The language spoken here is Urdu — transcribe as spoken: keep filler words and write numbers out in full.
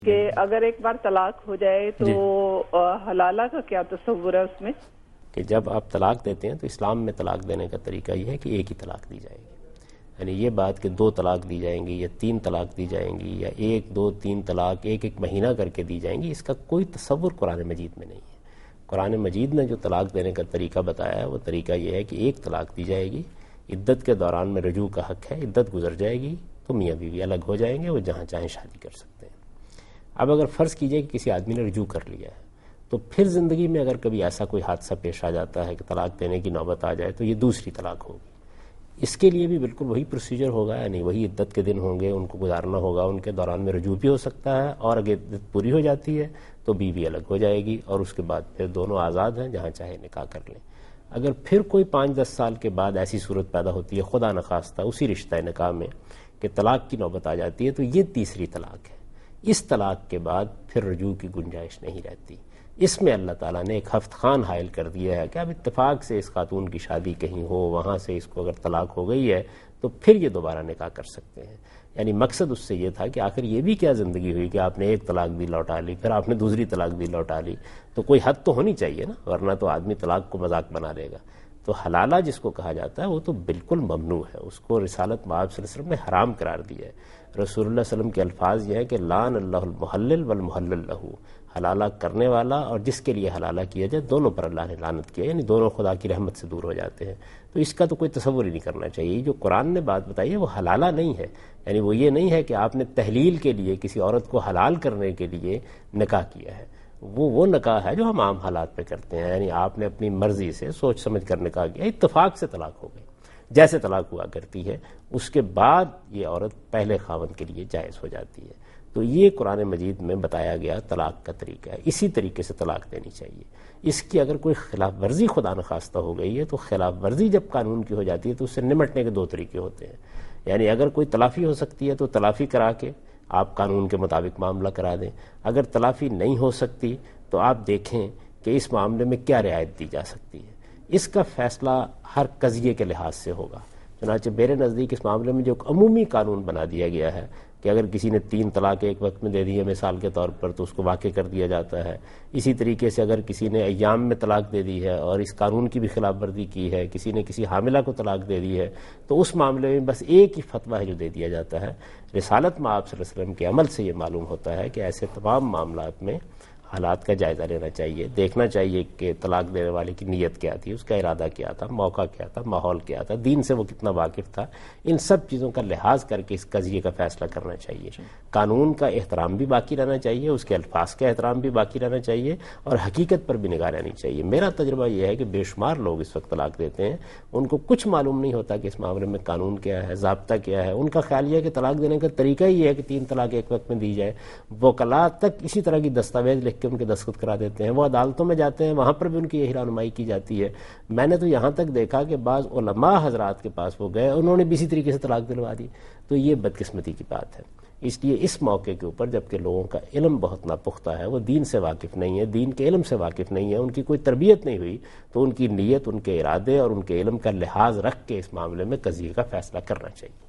کہ اگر ایک بار طلاق ہو جائے تو جی. حلالہ کا کیا تصور ہے اس میں؟ کہ جب آپ طلاق دیتے ہیں تو اسلام میں طلاق دینے کا طریقہ یہ ہے کہ ایک ہی طلاق دی جائے گی، یعنی یہ بات کہ دو طلاق دی جائیں گی یا تین طلاق دی جائیں گی یا ایک دو تین طلاق ایک ایک مہینہ کر کے دی جائیں گی، اس کا کوئی تصور قرآن مجید میں نہیں ہے۔ قرآن مجید نے جو طلاق دینے کا طریقہ بتایا ہے وہ طریقہ یہ ہے کہ ایک طلاق دی جائے گی، عدت کے دوران میں رجوع کا حق ہے، عدت گزر جائے گی تو میاں بیوی الگ ہو جائیں گے، وہ جہاں چاہیں شادی کر سکتے ہیں۔ اب اگر فرض کیجئے کہ کسی آدمی نے رجوع کر لیا ہے تو پھر زندگی میں اگر کبھی ایسا کوئی حادثہ پیش آ جاتا ہے کہ طلاق دینے کی نوبت آ جائے تو یہ دوسری طلاق ہوگی۔ اس کے لیے بھی بالکل وہی پروسیجر ہوگا، یعنی وہی عدت کے دن ہوں گے، ان کو گزارنا ہوگا، ان کے دوران میں رجوع بھی ہو سکتا ہے، اور اگر عدت پوری ہو جاتی ہے تو بیوی الگ ہو جائے گی اور اس کے بعد پھر دونوں آزاد ہیں، جہاں چاہے نکاح کر لیں۔ اگر پھر کوئی پانچ دس سال کے بعد ایسی صورت پیدا ہوتی ہے خدا نخواستہ اسی رشتہ نکاح میں کہ طلاق کی نوبت آ جاتی ہے تو یہ تیسری طلاق ہے۔ اس طلاق کے بعد پھر رجوع کی گنجائش نہیں رہتی۔ اس میں اللہ تعالیٰ نے ایک ہفت خان حائل کر دیا ہے کہ اب اتفاق سے اس خاتون کی شادی کہیں ہو، وہاں سے اس کو اگر طلاق ہو گئی ہے تو پھر یہ دوبارہ نکاح کر سکتے ہیں۔ یعنی مقصد اس سے یہ تھا کہ آخر یہ بھی کیا زندگی ہوئی کہ آپ نے ایک طلاق بھی لوٹا لی، پھر آپ نے دوسری طلاق بھی لوٹا لی، تو کوئی حد تو ہونی چاہیے نا، ورنہ تو آدمی طلاق کو مذاق بنا لے گا۔ تو حلالہ جس کو کہا جاتا ہے وہ تو بالکل ممنوع ہے، اس کو رسالت مآب صلی اللہ علیہ وسلم نے حرام قرار دیا ہے۔ رسول اللہ صلی اللہ علیہ وسلم کے الفاظ یہ ہیں کہ لعن اللہ المحلل والمحلل لہ، حلالہ کرنے والا اور جس کے لیے حلالہ کیا جائے دونوں پر اللہ نے لعنت کیا، یعنی دونوں خدا کی رحمت سے دور ہو جاتے ہیں۔ تو اس کا تو کوئی تصور ہی نہیں کرنا چاہیے۔ جو قرآن نے بات بتائی ہے وہ حلالہ نہیں ہے، یعنی وہ یہ نہیں ہے کہ آپ نے تحلیل کے لیے کسی عورت کو حلال کرنے کے لیے نکاح کیا ہے۔ وہ وہ نکاح ہے جو ہم عام حالات پہ کرتے ہیں، یعنی آپ نے اپنی مرضی سے سوچ سمجھ کر نکاح کیا، اتفاق سے طلاق ہو گئی جیسے طلاق ہوا کرتی ہے، اس کے بعد یہ عورت پہلے خاوند کے لیے جائز ہو جاتی ہے۔ تو یہ قرآن مجید میں بتایا گیا طلاق کا طریقہ ہے، اسی طریقے سے طلاق دینی چاہیے۔ اس کی اگر کوئی خلاف ورزی خدا نخواستہ ہو گئی ہے تو خلاف ورزی جب قانون کی ہو جاتی ہے تو اس سے نمٹنے کے دو طریقے ہوتے ہیں، یعنی اگر کوئی تلافی ہو سکتی ہے تو تلافی کرا کے آپ قانون کے مطابق معاملہ کرا دیں، اگر تلافی نہیں ہو سکتی تو آپ دیکھیں کہ اس معاملے میں کیا رعایت دی جا سکتی ہے۔ اس کا فیصلہ ہر قضیے کے لحاظ سے ہوگا۔ چنانچہ میرے نزدیک اس معاملے میں جو عمومی قانون بنا دیا گیا ہے کہ اگر کسی نے تین طلاق ایک وقت میں دے دی ہے مثال کے طور پر تو اس کو واقع کر دیا جاتا ہے۔ اسی طریقے سے اگر کسی نے ایام میں طلاق دے دی ہے اور اس قانون کی بھی خلاف ورزی کی ہے، کسی نے کسی حاملہ کو طلاق دے دی ہے، تو اس معاملے میں بس ایک ہی فتویٰ ہے جو دے دیا جاتا ہے۔ رسالت مآب صلی اللہ علیہ وسلم کے عمل سے یہ معلوم ہوتا ہے کہ ایسے تمام معاملات میں حالات کا جائزہ لینا چاہیے، دیکھنا چاہیے کہ طلاق دینے والے کی نیت کیا تھی، اس کا ارادہ کیا تھا، موقع کیا تھا، ماحول کیا تھا، دین سے وہ کتنا واقف تھا، ان سب چیزوں کا لحاظ کر کے اس قضیے کا فیصلہ کرنا چاہیے۔ قانون کا احترام بھی باقی رہنا چاہیے، اس کے الفاظ کا احترام بھی باقی رہنا چاہیے اور حقیقت پر بھی نگاہ رہنی چاہیے۔ میرا تجربہ یہ ہے کہ بے شمار لوگ اس وقت طلاق دیتے ہیں، ان کو کچھ معلوم نہیں ہوتا کہ اس معاملے میں قانون کیا ہے، ضابطہ کیا ہے۔ ان کا خیال یہ ہے کہ طلاق دینے کا طریقہ ہی یہ ہے کہ تین طلاق ایک وقت میں دی جائے۔ وکلاء تک اسی طرح کی دستاویز لکھ کے ان کے دستخط کرا دیتے ہیں، وہ عدالتوں میں جاتے ہیں، وہاں پر بھی ان کی یہی رہنمائی کی جاتی ہے۔ میں نے تو یہاں تک دیکھا کہ بعض علماء حضرات کے پاس وہ گئے، انہوں نے بھی اسی طریقے سے طلاق دلوا دی، تو یہ بدقسمتی کی بات ہے۔ اس لیے اس موقع کے اوپر جبکہ لوگوں کا علم بہت ناپختہ ہے، وہ دین سے واقف نہیں ہے، دین کے علم سے واقف نہیں ہے، ان کی کوئی تربیت نہیں ہوئی، تو ان کی نیت، ان کے ارادے اور ان کے علم کا لحاظ رکھ کے اس معاملے میں قضیے کا فیصلہ کرنا چاہیے۔